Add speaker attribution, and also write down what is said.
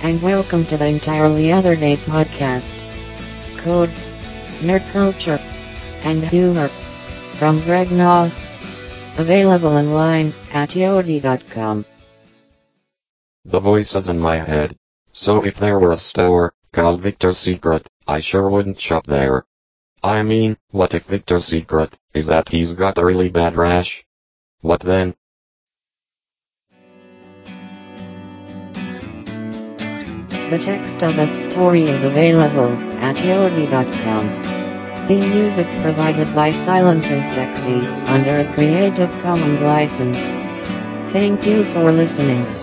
Speaker 1: and welcome to the Entirely Other Day podcast. Code, nerd culture, and humor from Greg Noss. Available online at yodi.com.
Speaker 2: The voice is in my head. So if there were a store called Victor's Secret, I sure wouldn't shop there. I mean, what if Victor's secret is that he's got a really bad rash? What then?
Speaker 1: The text of the story is available at yodi.com. Theme music provided by Silence is Sexy under a Creative Commons license. Thank you for listening.